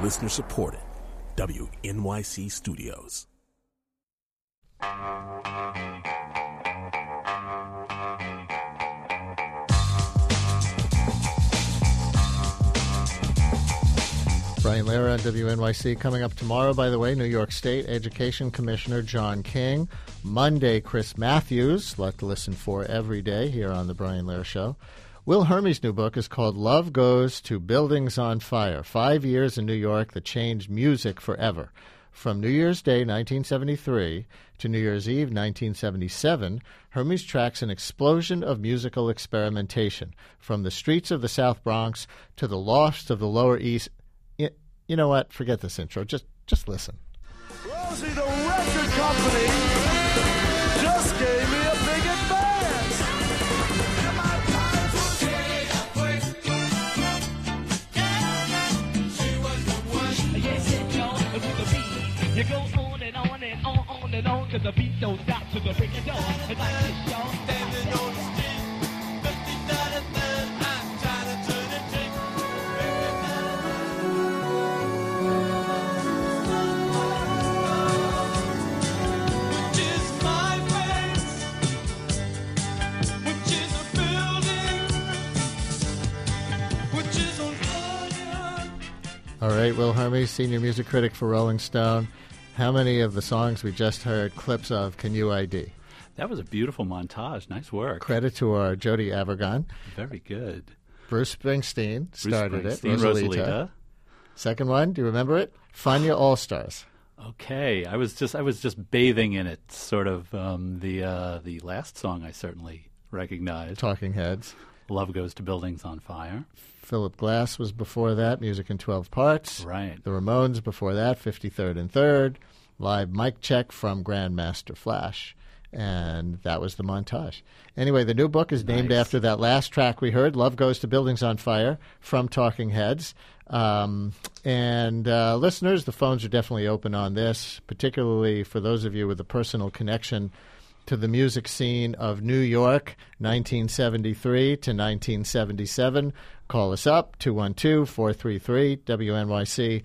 Listener supported. WNYC Studios. Brian Lehrer on WNYC. Coming up tomorrow, by the way, New York State Education Commissioner John King. Monday, Chris Matthews. Lot to listen for every day here on The Brian Lehrer Show. Will Hermey's new book is called Love Goes to Buildings on Fire, 5 years in New York that changed music forever. From New Year's Day, 1973, to New Year's Eve, 1977, Hermes tracks an explosion of musical experimentation, from the streets of the South Bronx to the lofts of the Lower East. You know what? Forget this intro. Just listen. Rosie, the record company just gave me a big advance. You go on and on and on and on to the beat don't stop to the break of dawn. It's like this, y'all. Standing on the street, 50 man, I'm trying to turn the trick. Which is my face, which is a building, which is on fire. All right, Will Hermes, senior music critic for Rolling Stone. How many of the songs we just heard clips of can you ID? That was a beautiful montage. Nice work. Credit to our Jody Avergon. Very good. Bruce Springsteen started it. Rosalita. Second one, do you remember it? Fania All Stars. Okay, I was just bathing in it. Sort of the last song I certainly recognized. Talking Heads. Love Goes to Buildings on Fire. Philip Glass was before that, Music in 12 Parts. Right. The Ramones before that, 53rd and 3rd. Live mic check from Grandmaster Flash. And that was the montage. Anyway, the new book is named after that last track we heard, Love Goes to Buildings on Fire, from Talking Heads. Listeners, the phones are definitely open on this, particularly for those of you with a personal connection to the music scene of New York, 1973 to 1977. Call us up, 212-433-WNYC,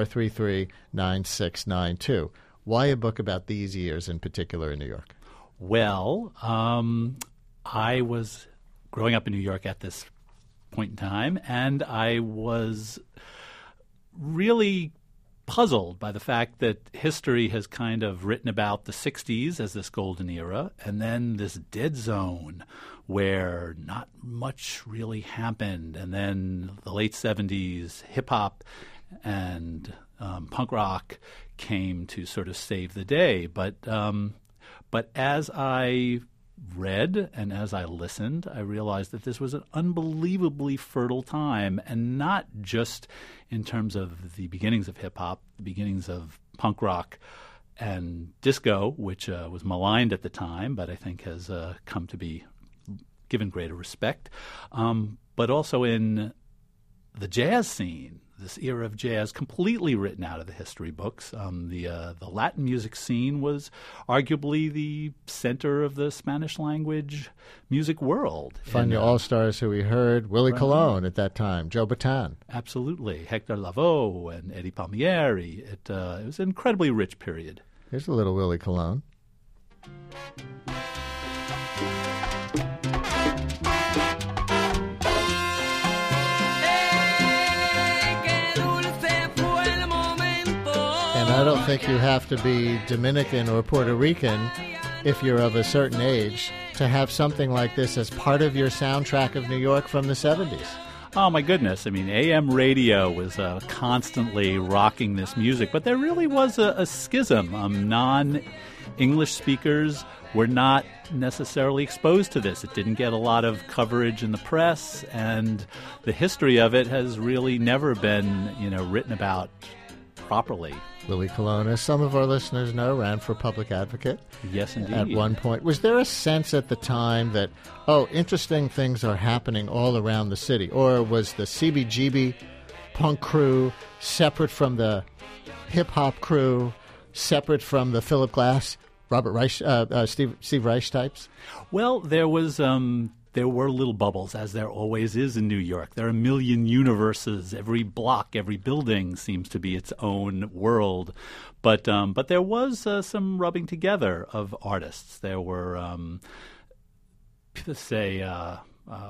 433-9692. Why a book about these years in particular in New York? Well, I was growing up in New York at this point in time, and I was really puzzled by the fact that history has kind of written about the 60s as this golden era, and then this dead zone where not much really happened, and then the late 70s, hip-hop and punk rock came to sort of save the day. But as I read and as I listened, I realized that this was an unbelievably fertile time, and not just in terms of the beginnings of hip-hop, the beginnings of punk rock and disco, which was maligned at the time, but I think has come to be given greater respect, but also in the jazz scene, this era of jazz completely written out of the history books. The Latin music scene was arguably the center of the Spanish-language music world. Fania All-Stars, who we heard, Willie Colon at that time, Joe Bataan. Absolutely. Hector Lavoe and Eddie Palmieri. It was an incredibly rich period. Here's a little Willie Colon. I don't think you have to be Dominican or Puerto Rican if you're of a certain age to have something like this as part of your soundtrack of New York from the 70s. Oh, my goodness. I mean, AM radio was constantly rocking this music, but there really was a schism. Non-English speakers were not necessarily exposed to this. It didn't get a lot of coverage in the press, and the history of it has really never been, written about properly. Willie Colon, as some of our listeners know, ran for public advocate. Yes, indeed. At one point. Was there a sense at the time that, interesting things are happening all around the city? Or was the CBGB punk crew separate from the hip-hop crew, separate from the Philip Glass, Robert Reich, Steve Reich types? Well, there was there were little bubbles, as there always is in New York. There are a million universes. Every block, every building seems to be its own world. But there was some rubbing together of artists. There were, the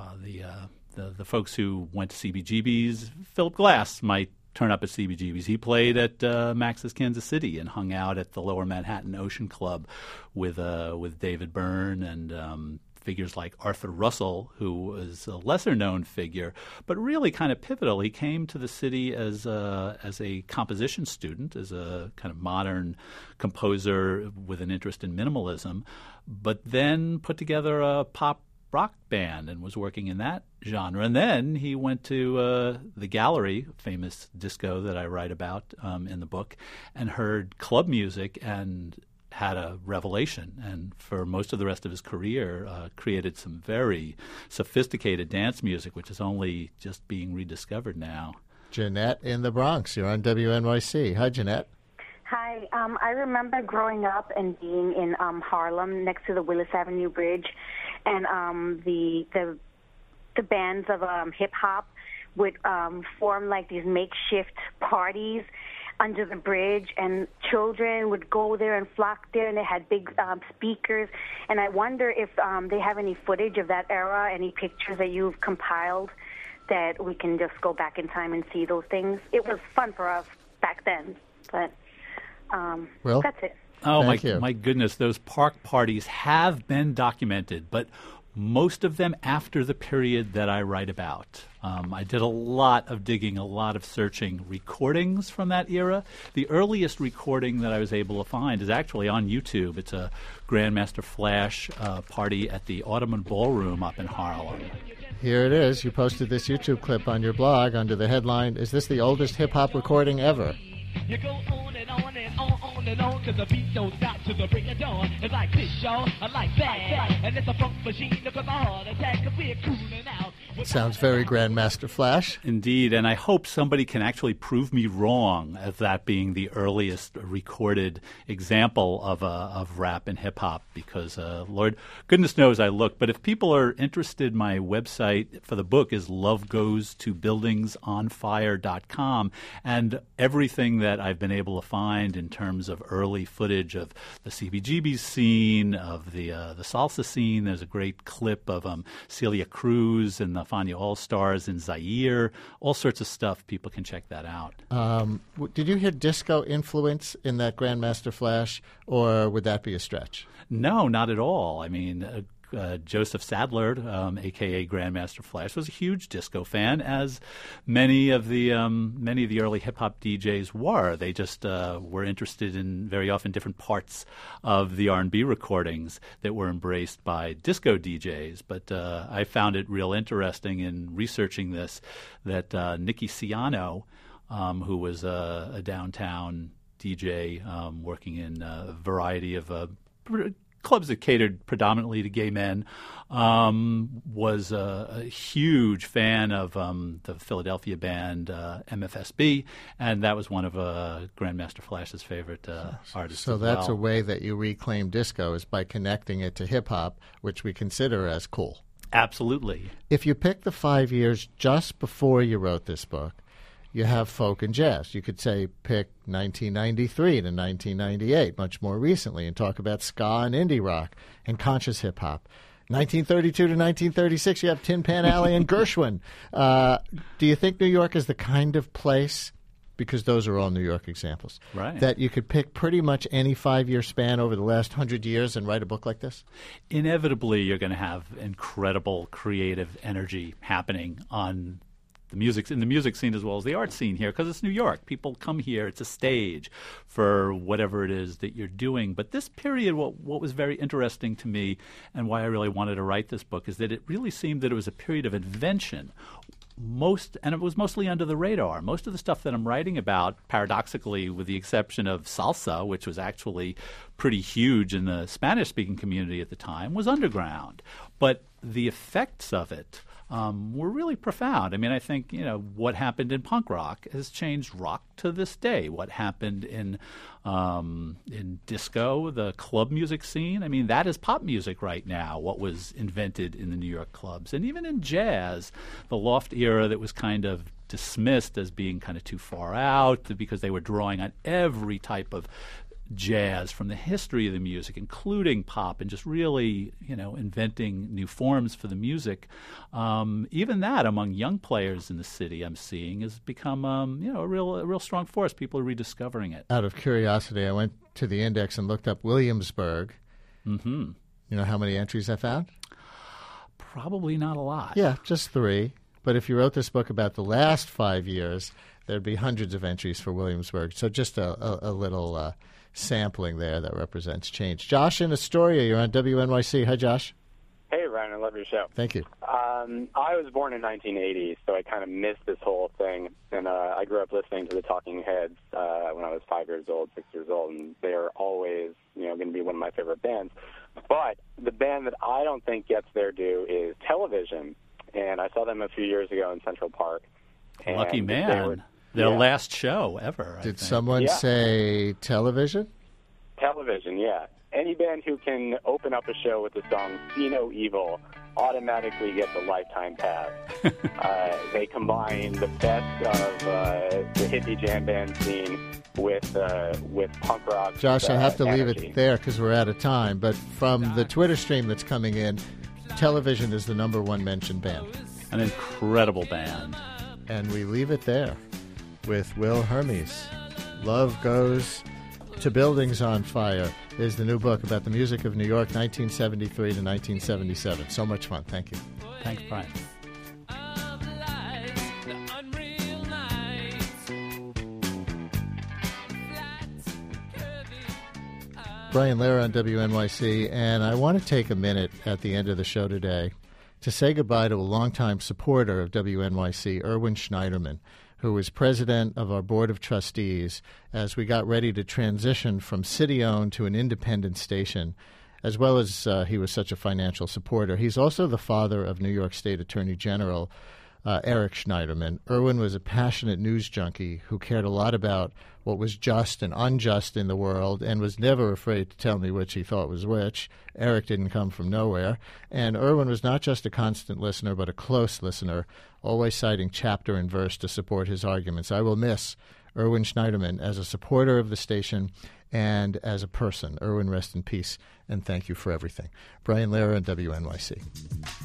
folks who went to CBGB's. Philip Glass might turn up at CBGB's. He played at Max's Kansas City and hung out at the Lower Manhattan Ocean Club with David Byrne and figures like Arthur Russell, who was a lesser-known figure, but really kind of pivotal. He came to the city as a composition student, as a kind of modern composer with an interest in minimalism, but then put together a pop rock band and was working in that genre. And then he went to the Gallery, famous disco that I write about in the book, and heard club music and had a revelation, and for most of the rest of his career created some very sophisticated dance music, which is only just being rediscovered now. Jeanette in the Bronx, you're on WNYC. Hi, Jeanette. Hi. I remember growing up and being in Harlem next to the Willis Avenue Bridge, and the bands of hip-hop would form like these makeshift parties under the bridge, and children would go there and flock there, and they had big speakers. And I wonder if they have any footage of that era, any pictures that you've compiled that we can just go back in time and see those things. It was fun for us back then, but well, that's it. Oh, Thank my goodness, those park parties have been documented, but most of them after the period that I write about. I did a lot of digging, a lot of searching, recordings from that era. The earliest recording that I was able to find is actually on YouTube. It's a Grandmaster Flash party at the Audubon Ballroom up in Harlem. Here it is. You posted this YouTube clip on your blog under the headline, "Is this the oldest hip-hop recording ever?" You go on and on and on and on, 'cause the beat don't stop till the break of dawn. It's like this, y'all, I like that. And it's a funk machine, look at my heart attack, 'cause we're cooling out. Sounds very Grandmaster Flash. Indeed, and I hope somebody can actually prove me wrong of that being the earliest recorded example of rap and hip-hop, because Lord, goodness knows I looked. But if people are interested, my website for the book is lovegoestobuildingsonfire.com, and everything that I've been able to find in terms of early footage of the CBGB scene, of the salsa scene. There's a great clip of Celia Cruz and the Fania All-Stars in Zaire, all sorts of stuff. People can check that out. Did you hear disco influence in that Grandmaster Flash, or would that be a stretch? No, not at all. I mean, Joseph Sadler, a.k.a. Grandmaster Flash, was a huge disco fan, as many of the early hip-hop DJs were. They just were interested in very often different parts of the R&B recordings that were embraced by disco DJs. But I found it real interesting in researching this that Nicky Ciano, who was a downtown DJ working in a variety of clubs that catered predominantly to gay men, was a huge fan of the Philadelphia band MFSB, and that was one of Grandmaster Flash's favorite artists. So as that's well. a way that you reclaim disco, is by connecting it to hip-hop, which we consider as cool. Absolutely. If you pick the 5 years just before you wrote this book, you have folk and jazz. You could say pick 1993 to 1998, much more recently, and talk about ska and indie rock and conscious hip-hop. 1932 to 1936, you have Tin Pan Alley and Gershwin. Do you think New York is the kind of place, because those are all New York examples, right, that you could pick pretty much any 5-year span over the last 100 years and write a book like this? Inevitably, you're going to have incredible creative energy happening in the music scene as well as the art scene here, because it's New York. People come here. It's a stage for whatever it is that you're doing. But this period, what was very interesting to me, and why I really wanted to write this book, is that it really seemed that it was a period of invention. And it was mostly under the radar. Most of the stuff that I'm writing about, paradoxically, with the exception of salsa, which was actually pretty huge in the Spanish-speaking community at the time, was underground. But the effects of it were really profound. I mean, I think, what happened in punk rock has changed rock to this day. What happened in disco, the club music scene, I mean, that is pop music right now, what was invented in the New York clubs. And even in jazz, the loft era that was kind of dismissed as being kind of too far out because they were drawing on every type of jazz from the history of the music, including pop, and just really, inventing new forms for the music. Even that among young players in the city, I'm seeing, has become, a real strong force. People are rediscovering it. Out of curiosity, I went to the Index and looked up Williamsburg. Mm-hmm. You know how many entries I found? Probably not a lot. Yeah, just 3. But if you wrote this book about the last 5 years, there'd be hundreds of entries for Williamsburg. So just a little sampling there that represents change. Josh in Astoria, you're on WNYC. Hi, Josh. Hey, Ryan, I love your show. Thank you. I was born in 1980, so I kind of missed this whole thing. And I grew up listening to the Talking Heads when I was 5 years old, 6 years old, and they're always, going to be one of my favorite bands. But the band that I don't think gets their due is Television. And I saw them a few years ago in Central Park. Lucky man. Their last show ever. Did someone say Television? Television, yeah. Any band who can open up a show with the song See No Evil automatically gets a lifetime pass. They combine the best of the hippie jam band scene with punk rock. Josh, I have to energy. leave it there because we're out of time. But from the Twitter stream that's coming in, Television is the number 1 mentioned band. An incredible band. And we leave it there with Will Hermes. Love Goes to Buildings on Fire is the new book about the music of New York, 1973 to 1977. So much fun. Thank you. Thanks, Brian. Brian Lehrer on WNYC, and I want to take a minute at the end of the show today to say goodbye to a longtime supporter of WNYC, Erwin Schneiderman, who was president of our board of trustees as we got ready to transition from city-owned to an independent station, as well as he was such a financial supporter. He's also the father of New York State Attorney General Eric Schneiderman. Erwin was a passionate news junkie who cared a lot about what was just and unjust in the world and was never afraid to tell me which he thought was which. Eric didn't come from nowhere. And Erwin was not just a constant listener, but a close listener, always citing chapter and verse to support his arguments. I will miss Erwin Schneiderman as a supporter of the station and as a person. Erwin, rest in peace, and thank you for everything. Brian Lehrer on WNYC.